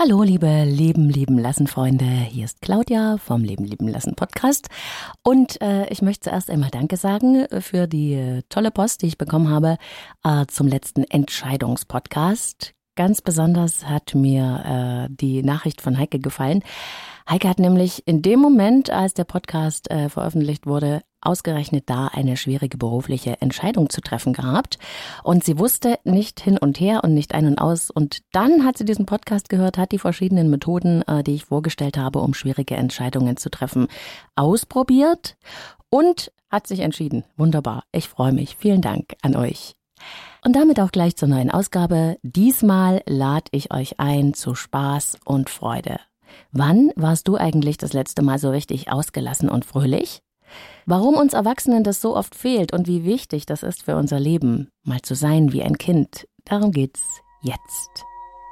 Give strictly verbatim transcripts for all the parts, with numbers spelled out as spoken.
Hallo, liebe Leben lieben lassen Freunde, hier ist Claudia vom Leben lieben lassen Podcast und äh, ich möchte zuerst einmal Danke sagen für die äh, tolle Post, die ich bekommen habe äh, zum letzten Entscheidungspodcast. Ganz besonders hat mir äh, die Nachricht von Heike gefallen. Heike hat nämlich in dem Moment, als der Podcast äh, veröffentlicht wurde, ausgerechnet da eine schwierige berufliche Entscheidung zu treffen gehabt. Und sie wusste nicht hin und her und nicht ein und aus. Und dann hat sie diesen Podcast gehört, hat die verschiedenen Methoden, äh, die ich vorgestellt habe, um schwierige Entscheidungen zu treffen, ausprobiert und hat sich entschieden. Wunderbar, ich freue mich. Vielen Dank an euch. Und damit auch gleich zur neuen Ausgabe. Diesmal lade ich euch ein zu Spaß und Freude. Wann warst du eigentlich das letzte Mal so richtig ausgelassen und fröhlich? Warum uns Erwachsenen das so oft fehlt und wie wichtig das ist für unser Leben, mal zu sein wie ein Kind, darum geht's jetzt.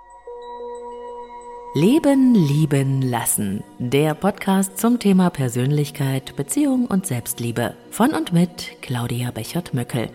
Leben, lieben, lassen. Der Podcast zum Thema Persönlichkeit, Beziehung und Selbstliebe. Von und mit Claudia Bechert-Möckel.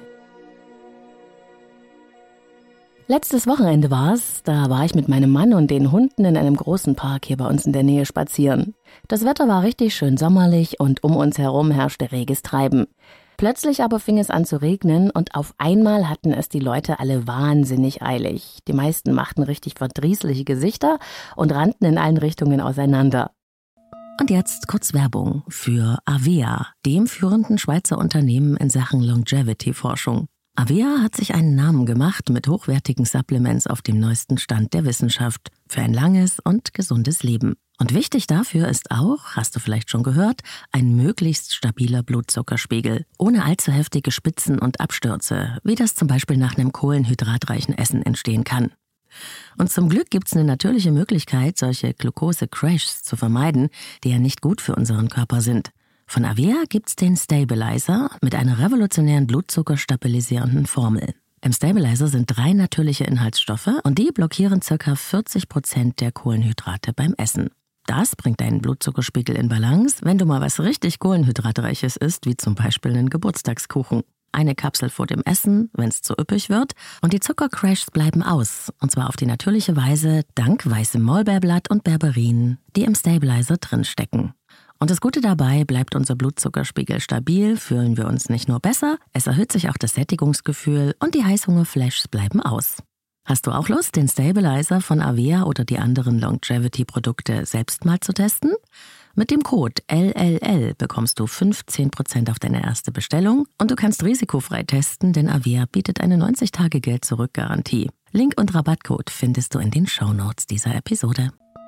Letztes Wochenende war's, da war ich mit meinem Mann und den Hunden in einem großen Park hier bei uns in der Nähe spazieren. Das Wetter war richtig schön sommerlich und um uns herum herrschte reges Treiben. Plötzlich aber fing es an zu regnen und auf einmal hatten es die Leute alle wahnsinnig eilig. Die meisten machten richtig verdrießliche Gesichter und rannten in allen Richtungen auseinander. Und jetzt kurz Werbung für Avea, dem führenden Schweizer Unternehmen in Sachen Longevity-Forschung. Avea hat sich einen Namen gemacht mit hochwertigen Supplements auf dem neuesten Stand der Wissenschaft für ein langes und gesundes Leben. Und wichtig dafür ist auch, hast du vielleicht schon gehört, ein möglichst stabiler Blutzuckerspiegel, ohne allzu heftige Spitzen und Abstürze, wie das zum Beispiel nach einem kohlenhydratreichen Essen entstehen kann. Und zum Glück gibt's eine natürliche Möglichkeit, solche Glucose-Crashs zu vermeiden, die ja nicht gut für unseren Körper sind. Von Avea gibt's den Stabilizer mit einer revolutionären blutzuckerstabilisierenden Formel. Im Stabilizer sind drei natürliche Inhaltsstoffe und die blockieren ca. vierzig Prozent der Kohlenhydrate beim Essen. Das bringt deinen Blutzuckerspiegel in Balance, wenn du mal was richtig Kohlenhydratreiches isst, wie zum Beispiel einen Geburtstagskuchen. Eine Kapsel vor dem Essen, wenn es zu üppig wird, und die Zuckercrashs bleiben aus, und zwar auf die natürliche Weise dank weißem Maulbeerblatt und Berberin, die im Stabilizer drinstecken. Und das Gute dabei, bleibt unser Blutzuckerspiegel stabil, fühlen wir uns nicht nur besser, es erhöht sich auch das Sättigungsgefühl und die Heißhungerflashs bleiben aus. Hast du auch Lust, den Stabilizer von Avea oder die anderen Longevity-Produkte selbst mal zu testen? Mit dem Code L L L bekommst du fünfzehn Prozent auf deine erste Bestellung und du kannst risikofrei testen, denn Avea bietet eine neunzig Tage Geld-Zurück-Garantie. Link und Rabattcode findest du in den Shownotes dieser Episode.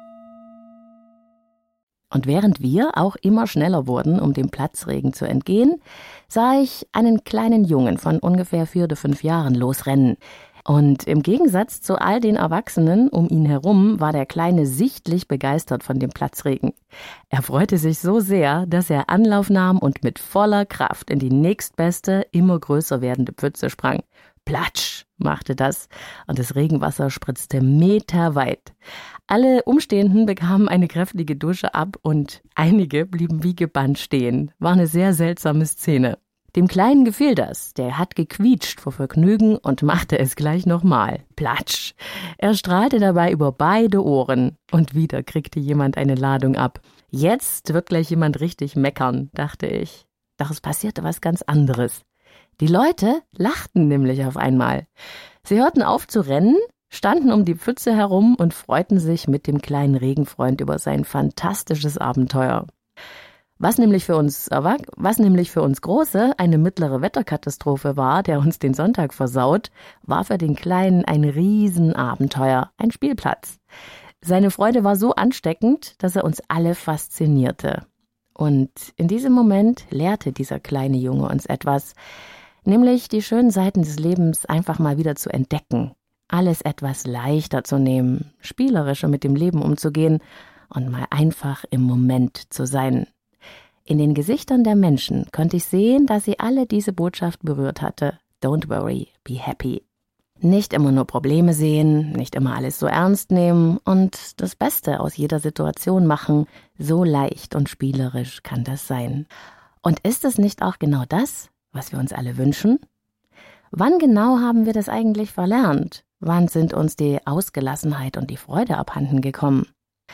Und während wir auch immer schneller wurden, um dem Platzregen zu entgehen, sah ich einen kleinen Jungen von ungefähr vier oder fünf Jahren losrennen. Und im Gegensatz zu all den Erwachsenen um ihn herum war der Kleine sichtlich begeistert von dem Platzregen. Er freute sich so sehr, dass er Anlauf nahm und mit voller Kraft in die nächstbeste, immer größer werdende Pfütze sprang. Platsch machte das und das Regenwasser spritzte meterweit. Alle Umstehenden bekamen eine kräftige Dusche ab und einige blieben wie gebannt stehen. War eine sehr seltsame Szene. Dem Kleinen gefiel das. Der hat gequietscht vor Vergnügen und machte es gleich nochmal. Platsch! Er strahlte dabei über beide Ohren. Und wieder kriegte jemand eine Ladung ab. Jetzt wird gleich jemand richtig meckern, dachte ich. Doch es passierte was ganz anderes. Die Leute lachten nämlich auf einmal. Sie hörten auf zu rennen, standen um die Pfütze herum und freuten sich mit dem kleinen Regenfreund über sein fantastisches Abenteuer. Was nämlich für uns, was nämlich für uns Große eine mittlere Wetterkatastrophe war, der uns den Sonntag versaut, war für den Kleinen ein Riesenabenteuer, ein Spielplatz. Seine Freude war so ansteckend, dass er uns alle faszinierte. Und in diesem Moment lehrte dieser kleine Junge uns etwas, nämlich die schönen Seiten des Lebens einfach mal wieder zu entdecken, alles etwas leichter zu nehmen, spielerischer mit dem Leben umzugehen und mal einfach im Moment zu sein. In den Gesichtern der Menschen konnte ich sehen, dass sie alle diese Botschaft berührt hatte. Don't worry, be happy. Nicht immer nur Probleme sehen, nicht immer alles so ernst nehmen und das Beste aus jeder Situation machen. So leicht und spielerisch kann das sein. Und ist es nicht auch genau das, was wir uns alle wünschen? Wann genau haben wir das eigentlich verlernt? Wann sind uns die Ausgelassenheit und die Freude abhanden gekommen?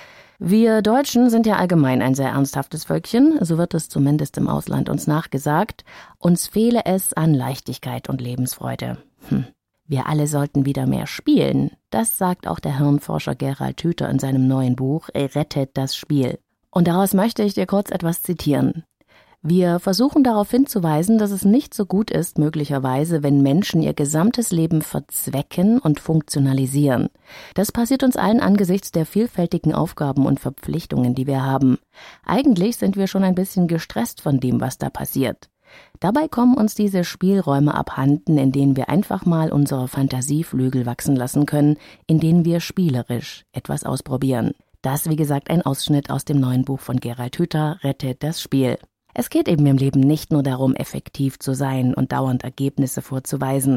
Wir Deutschen sind ja allgemein ein sehr ernsthaftes Völkchen, so wird es zumindest im Ausland uns nachgesagt. Uns fehle es an Leichtigkeit und Lebensfreude. Hm. Wir alle sollten wieder mehr spielen. Das sagt auch der Hirnforscher Gerald Hüther in seinem neuen Buch Rettet das Spiel. Und daraus möchte ich dir kurz etwas zitieren. Wir versuchen darauf hinzuweisen, dass es nicht so gut ist, möglicherweise, wenn Menschen ihr gesamtes Leben verzwecken und funktionalisieren. Das passiert uns allen angesichts der vielfältigen Aufgaben und Verpflichtungen, die wir haben. Eigentlich sind wir schon ein bisschen gestresst von dem, was da passiert. Dabei kommen uns diese Spielräume abhanden, in denen wir einfach mal unsere Fantasieflügel wachsen lassen können, in denen wir spielerisch etwas ausprobieren. Das, wie gesagt, ein Ausschnitt aus dem neuen Buch von Gerald Hüther, Rettet das Spiel. Es geht eben im Leben nicht nur darum, effektiv zu sein und dauernd Ergebnisse vorzuweisen.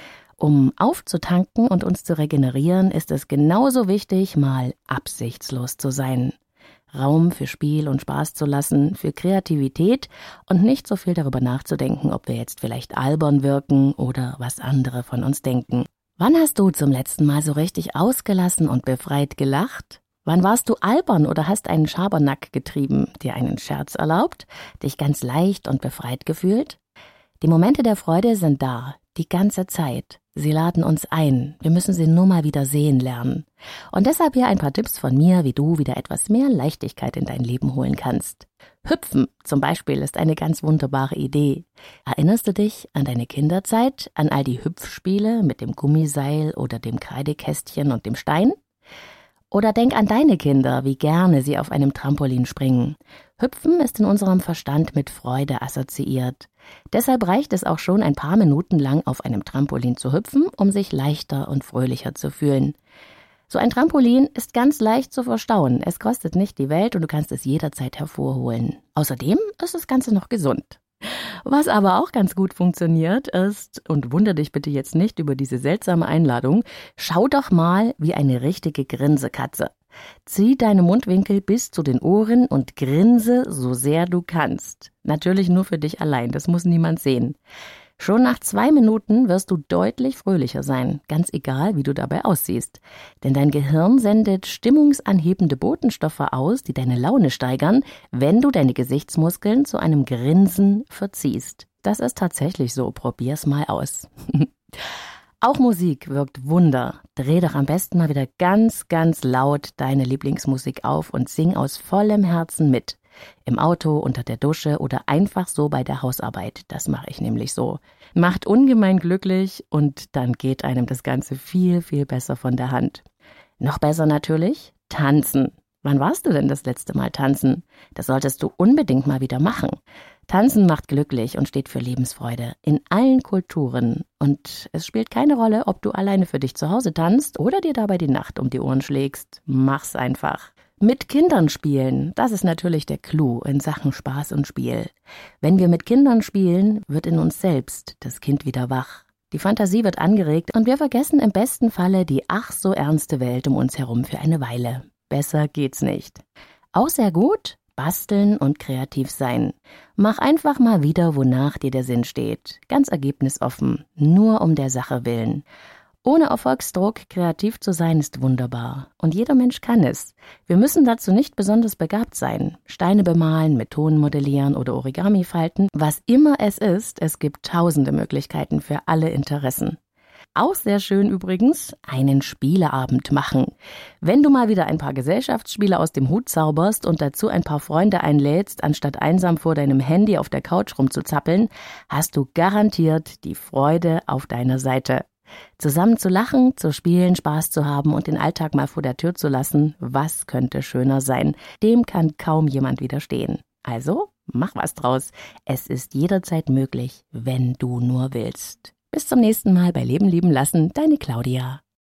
Um aufzutanken und uns zu regenerieren, ist es genauso wichtig, mal absichtslos zu sein. Raum für Spiel und Spaß zu lassen, für Kreativität und nicht so viel darüber nachzudenken, ob wir jetzt vielleicht albern wirken oder was andere von uns denken. Wann hast du zum letzten Mal so richtig ausgelassen und befreit gelacht? Wann warst du albern oder hast einen Schabernack getrieben, dir einen Scherz erlaubt, dich ganz leicht und befreit gefühlt? Die Momente der Freude sind da, die ganze Zeit. Sie laden uns ein, wir müssen sie nur mal wieder sehen lernen. Und deshalb hier ein paar Tipps von mir, wie du wieder etwas mehr Leichtigkeit in dein Leben holen kannst. Hüpfen zum Beispiel ist eine ganz wunderbare Idee. Erinnerst du dich an deine Kinderzeit, an all die Hüpfspiele mit dem Gummiseil oder dem Kreidekästchen und dem Stein? Oder denk an deine Kinder, wie gerne sie auf einem Trampolin springen. Hüpfen ist in unserem Verstand mit Freude assoziiert. Deshalb reicht es auch schon, ein paar Minuten lang auf einem Trampolin zu hüpfen, um sich leichter und fröhlicher zu fühlen. So ein Trampolin ist ganz leicht zu verstauen. Es kostet nicht die Welt und du kannst es jederzeit hervorholen. Außerdem ist das Ganze noch gesund. Was aber auch ganz gut funktioniert ist, und wundere dich bitte jetzt nicht über diese seltsame Einladung, schau doch mal wie eine richtige Grinsekatze. Zieh deine Mundwinkel bis zu den Ohren und grinse so sehr du kannst. Natürlich nur für dich allein, das muss niemand sehen. Schon nach zwei Minuten wirst du deutlich fröhlicher sein, ganz egal, wie du dabei aussiehst. Denn dein Gehirn sendet stimmungsanhebende Botenstoffe aus, die deine Laune steigern, wenn du deine Gesichtsmuskeln zu einem Grinsen verziehst. Das ist tatsächlich so, probier's mal aus. Auch Musik wirkt Wunder. Dreh doch am besten mal wieder ganz, ganz laut deine Lieblingsmusik auf und sing aus vollem Herzen mit. Im Auto, unter der Dusche oder einfach so bei der Hausarbeit. Das mache ich nämlich so. Macht ungemein glücklich und dann geht einem das Ganze viel, viel besser von der Hand. Noch besser natürlich, tanzen. Wann warst du denn das letzte Mal tanzen? Das solltest du unbedingt mal wieder machen. Tanzen macht glücklich und steht für Lebensfreude in allen Kulturen. Und es spielt keine Rolle, ob du alleine für dich zu Hause tanzt oder dir dabei die Nacht um die Ohren schlägst. Mach's einfach. Mit Kindern spielen, das ist natürlich der Clou in Sachen Spaß und Spiel. Wenn wir mit Kindern spielen, wird in uns selbst das Kind wieder wach. Die Fantasie wird angeregt und wir vergessen im besten Falle die ach so ernste Welt um uns herum für eine Weile. Besser geht's nicht. Auch sehr gut, basteln und kreativ sein. Mach einfach mal wieder, wonach dir der Sinn steht. Ganz ergebnisoffen, nur um der Sache willen. Ohne Erfolgsdruck kreativ zu sein ist wunderbar. Und jeder Mensch kann es. Wir müssen dazu nicht besonders begabt sein. Steine bemalen, mit Ton modellieren oder Origami falten. Was immer es ist, es gibt tausende Möglichkeiten für alle Interessen. Auch sehr schön übrigens, einen Spieleabend machen. Wenn du mal wieder ein paar Gesellschaftsspiele aus dem Hut zauberst und dazu ein paar Freunde einlädst, anstatt einsam vor deinem Handy auf der Couch rumzuzappeln, hast du garantiert die Freude auf deiner Seite. Zusammen zu lachen, zu spielen, Spaß zu haben und den Alltag mal vor der Tür zu lassen, was könnte schöner sein? Dem kann kaum jemand widerstehen. Also, mach was draus. Es ist jederzeit möglich, wenn du nur willst. Bis zum nächsten Mal bei Leben lieben lassen, deine Claudia.